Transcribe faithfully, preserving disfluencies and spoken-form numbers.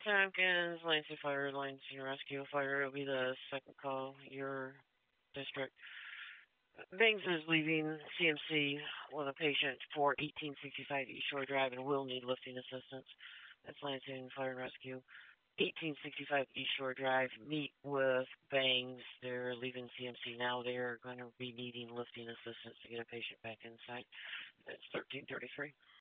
Tompkins, Lansing Fire, Lansing Rescue Fire will be the second call. Your district. Banks is leaving C M C with a patient for eighteen sixty-five East Shore Drive and will need lifting assistance. That's Lansing Fire and Rescue. eighteen sixty-five East Shore Drive. Meet with Bangs. They're leaving C M C now. They're going to be needing lifting assistance to get a patient back inside. That's thirteen thirty-three.